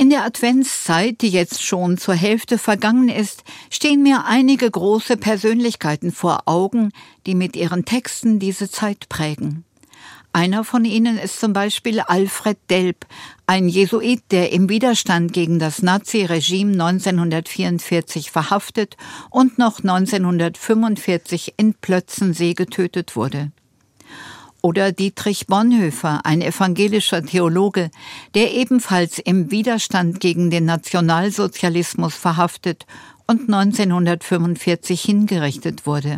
In der Adventszeit, die jetzt schon zur Hälfte vergangen ist, stehen mir einige große Persönlichkeiten vor Augen, die mit ihren Texten diese Zeit prägen. Einer von ihnen ist zum Beispiel Alfred Delp, ein Jesuit, der im Widerstand gegen das Naziregime 1944 verhaftet und noch 1945 in Plötzensee getötet wurde. Oder Dietrich Bonhoeffer, ein evangelischer Theologe, der ebenfalls im Widerstand gegen den Nationalsozialismus verhaftet und 1945 hingerichtet wurde.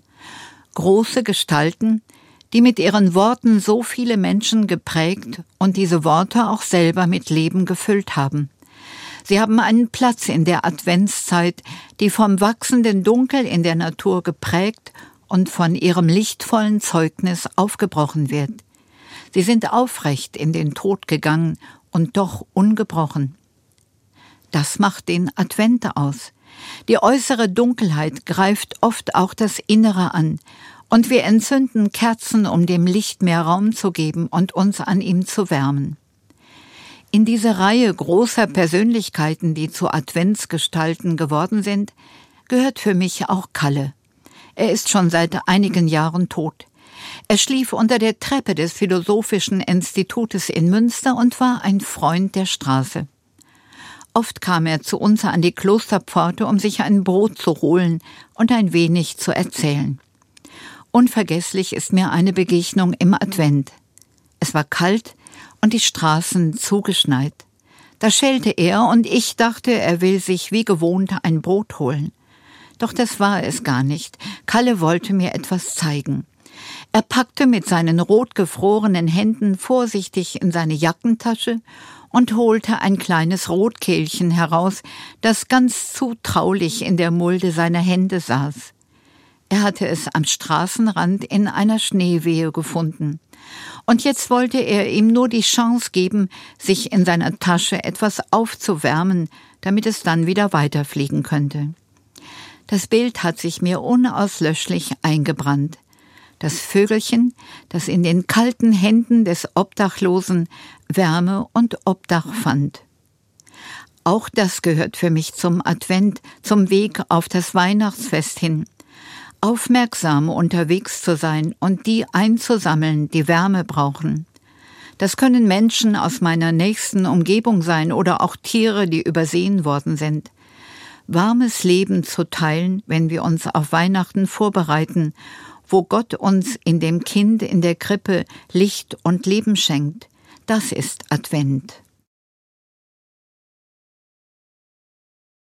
Große Gestalten, die mit ihren Worten so viele Menschen geprägt und diese Worte auch selber mit Leben gefüllt haben. Sie haben einen Platz in der Adventszeit, die vom wachsenden Dunkel in der Natur geprägt und von ihrem lichtvollen Zeugnis aufgebrochen wird. Sie sind aufrecht in den Tod gegangen und doch ungebrochen. Das macht den Advent aus. Die äußere Dunkelheit greift oft auch das Innere an, und wir entzünden Kerzen, um dem Licht mehr Raum zu geben und uns an ihm zu wärmen. In diese Reihe großer Persönlichkeiten, die zu Adventsgestalten geworden sind, gehört für mich auch Kalle. Er ist schon seit einigen Jahren tot. Er schlief unter der Treppe des Philosophischen Institutes in Münster und war ein Freund der Straße. Oft kam er zu uns an die Klosterpforte, um sich ein Brot zu holen und ein wenig zu erzählen. Unvergesslich ist mir eine Begegnung im Advent. Es war kalt und die Straßen zugeschneit. Da schellte er und ich dachte, er will sich wie gewohnt ein Brot holen. Doch das war es gar nicht. Kalle wollte mir etwas zeigen. Er packte mit seinen rot gefrorenen Händen vorsichtig in seine Jackentasche und holte ein kleines Rotkehlchen heraus, das ganz zutraulich in der Mulde seiner Hände saß. Er hatte es am Straßenrand in einer Schneewehe gefunden. Und jetzt wollte er ihm nur die Chance geben, sich in seiner Tasche etwas aufzuwärmen, damit es dann wieder weiterfliegen könnte. Das Bild hat sich mir unauslöschlich eingebrannt. Das Vögelchen, das in den kalten Händen des Obdachlosen Wärme und Obdach fand. Auch das gehört für mich zum Advent, zum Weg auf das Weihnachtsfest hin. Aufmerksam unterwegs zu sein und die einzusammeln, die Wärme brauchen. Das können Menschen aus meiner nächsten Umgebung sein oder auch Tiere, die übersehen worden sind. Warmes Leben zu teilen, wenn wir uns auf Weihnachten vorbereiten, wo Gott uns in dem Kind in der Krippe Licht und Leben schenkt. Das ist Advent.